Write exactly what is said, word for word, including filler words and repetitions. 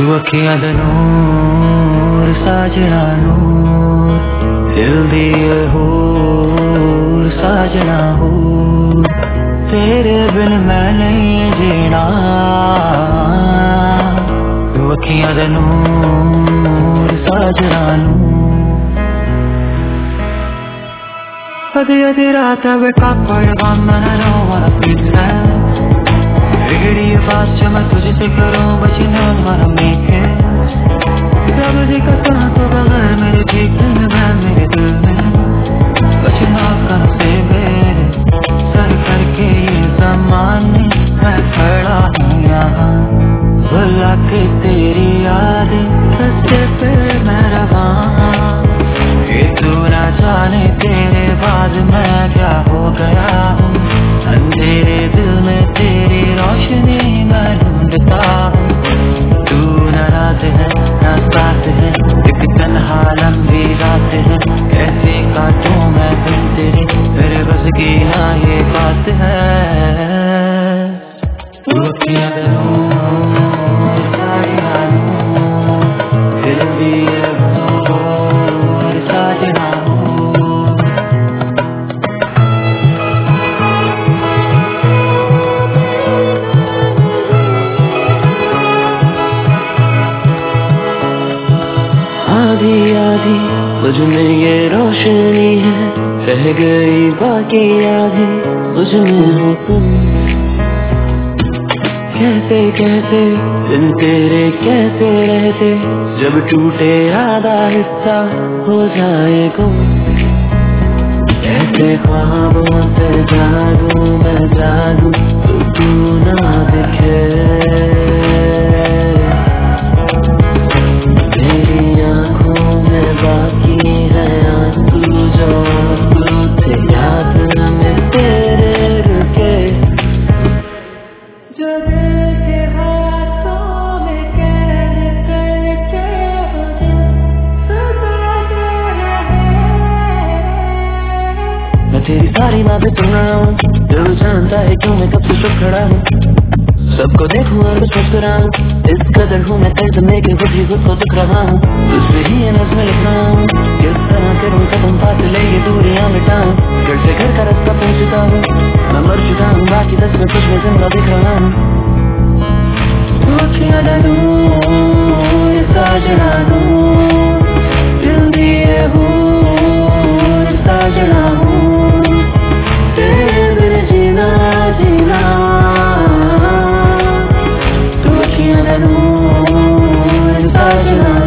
तू अखियां दा नूर साजना नूर, दिल दी हूर साजना हूर, तेरे बिन मैं नहीं जीना। तू अखियां दा नूर साजना नूर। अधी अधी रात I wake up for your bum and I don't wanna be sad. बिगड़ी ये बात जो मैं तुझसे करूं but you know I wanna make it. रब दी कसम तो बगैर मेरे भीगते न मैं मेरे दिल में, but you know I'm gonna save it. सर करके ये ज़माने मैं खड़ा हूँ यहाँ, बुला के तेरी यादें रस्ते पे मैं रवा। ये तू ना जाने तेरे बाद मैं क्या हो गया हूँ, अंधेरे दिल में तेरी रोशनी मैं ढूंढता हूँ। तू न रात है न साथ है, एक तन्हा लंबी रात है, कैसे काटूं मैं दिन तेरी, मेरे बस की ना ये बात है। तू अखियां दा नूर साजना नूर, दिल दी हूर साजना हूर। आधी आधी मुझ में ये रोशनी है, रह गई बाकी आधी मुझ में हो तुम। कैसे कैसे दिन तेरे कैसे रहते, जब टूटे आधा हिस्सा हो जाए गुम। कैसे ख्वाबों से जागूं मैं जागूं तो तू ना दिखे, तेरी आँखों में बाकी है आंसू जो आंसू थे, याद में तेरे रुके, जो दिल के हाथों में कैद करके वो दिल सदा रहे। मैं तेरी सारी बातें सुन रहा हूँ, दिल जानता है क्यों मैं कब से चुप खड़ा हूँ। सबको देखूं और कुछ मुस्कुराऊं, इस कदर हूँ मैं दर्द में कि खुद ही खुद को दुख रहा हूँ। तुझसे ही ये नज़्म लिख रहा हूँ, किस तरह करूँ कदम फासले ये दूरियां मिटाऊं। घर से घर का रास्ता पहुँचता हूँ, मैं मर चुका हूँ बाकी दस में कुछ मैं जिंदा दिख रहा हूँ। तू अखियां दा नूर साजना नूर, दिल दिए हूर साजना हूर, तेरे बिन जीना जीना। नूर साजना